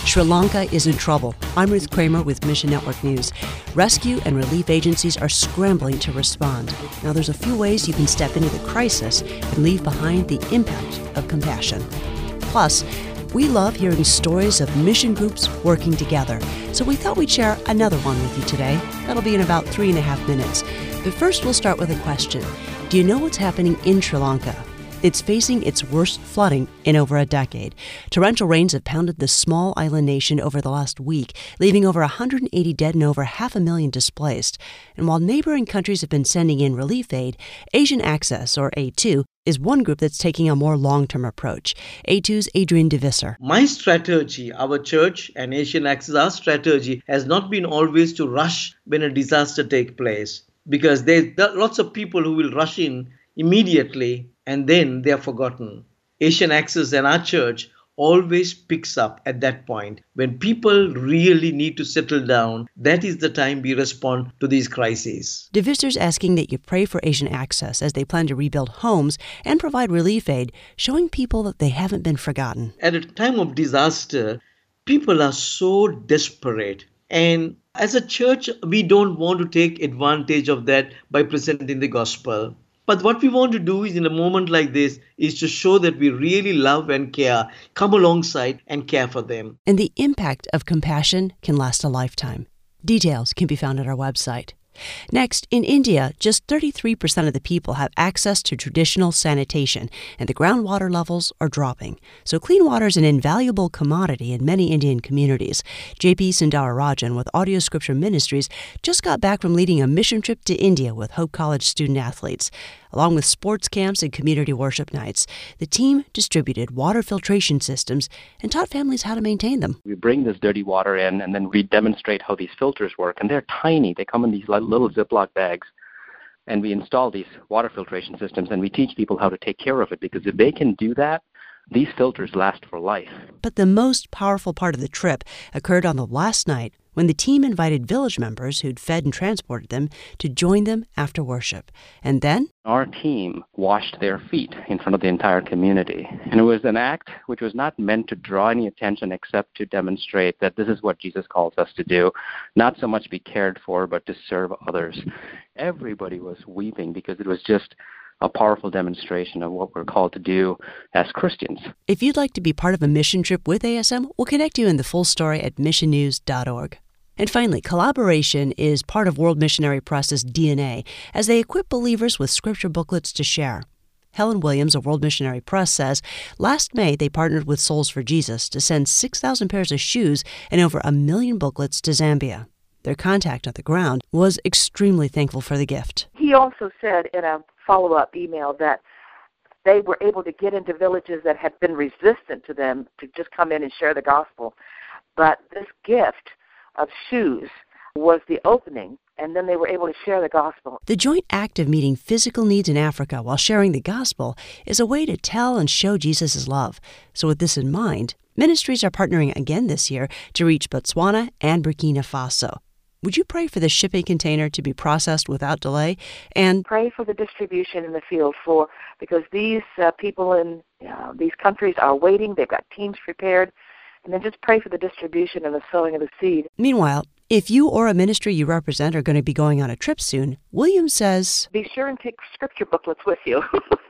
Sri Lanka is in trouble. I'm Ruth Kramer with Mission Network News. Rescue and relief agencies are scrambling to respond. Now, there's a few ways you can step into the crisis and leave behind the impact of compassion. Plus, we love hearing stories of mission groups working together, so we thought we'd share another one with you today. That'll be in about 3.5 minutes. But first, we'll start with a question. Do you know what's happening in Sri Lanka? It's facing its worst flooding in over a decade. Torrential rains have pounded the small island nation over the last week, leaving over 180 dead and over 500,000 displaced. And while neighboring countries have been sending in relief aid, Asian Access, or A2, is one group that's taking a more long-term approach. A2's Adrian DeVisser. My strategy, our church and Asian Access, our strategy has not been always to rush when a disaster takes place, because there are lots of people who will rush in immediately and then they are forgotten. Asian Access and our church always picks up at that point. When people really need to settle down, that is the time we respond to these crises. DeVisser's asking that you pray for Asian Access as they plan to rebuild homes and provide relief aid, showing people that they haven't been forgotten. At a time of disaster, people are so desperate. And as a church, we don't want to take advantage of that by presenting the gospel. But what we want to do is, in a moment like this, is to show that we really love and care, come alongside and care for them. And the impact of compassion can last a lifetime. Details can be found at our website. Next, in India, just 33% of the people have access to traditional sanitation, and the groundwater levels are dropping. So clean water is an invaluable commodity in many Indian communities. J.P. Sundararajan with Audio Scripture Ministries just got back from leading a mission trip to India with Hope College student-athletes. Along with sports camps and community worship nights, the team distributed water filtration systems and taught families how to maintain them. We bring this dirty water in, and then we demonstrate how these filters work. And they're tiny. They come in these little Ziploc bags. And we install these water filtration systems, and we teach people how to take care of it, because if they can do that, these filters last for life. But the most powerful part of the trip occurred on the last night when the team invited village members who'd fed and transported them to join them after worship. And then our team washed their feet in front of the entire community. And it was an act which was not meant to draw any attention except to demonstrate that this is what Jesus calls us to do, not so much be cared for, but to serve others. Everybody was weeping because it was just a powerful demonstration of what we're called to do as Christians. If you'd like to be part of a mission trip with ASM, we'll connect you in the full story at missionnews.org. And finally, collaboration is part of World Missionary Press's DNA as they equip believers with scripture booklets to share. Helen Williams of World Missionary Press says last May they partnered with Souls for Jesus to send 6,000 pairs of shoes and over 1 million booklets to Zambia. Their contact on the ground was extremely thankful for the gift. He also said in a follow-up email that they were able to get into villages that had been resistant to them to just come in and share the gospel. But this gift of shoes was the opening, and then they were able to share the gospel. The joint act of meeting physical needs in Africa while sharing the gospel is a way to tell and show Jesus' love. So with this in mind, ministries are partnering again this year to reach Botswana and Burkina Faso. Would you pray for the shipping container to be processed without delay? And pray for the distribution in the field because these people in these countries are waiting. They've got teams prepared. And then just pray for the distribution and the sowing of the seed. Meanwhile, if you or a ministry you represent are going to be going on a trip soon, Williams says, be sure and take scripture booklets with you.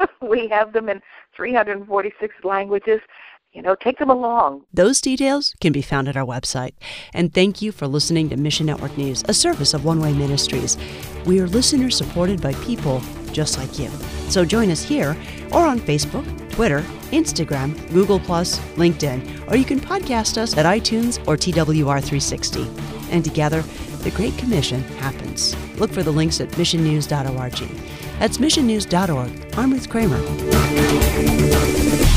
We have them in 346 languages. Take them along. Those details can be found at our website. And thank you for listening to Mission Network News, a service of One Way Ministries. We are listeners supported by people just like you. So join us here or on Facebook, Twitter, Instagram, Google+, LinkedIn, or you can podcast us at iTunes or TWR360. And together, the Great Commission happens. Look for the links at missionnews.org. That's missionnews.org. I'm Ruth Kramer.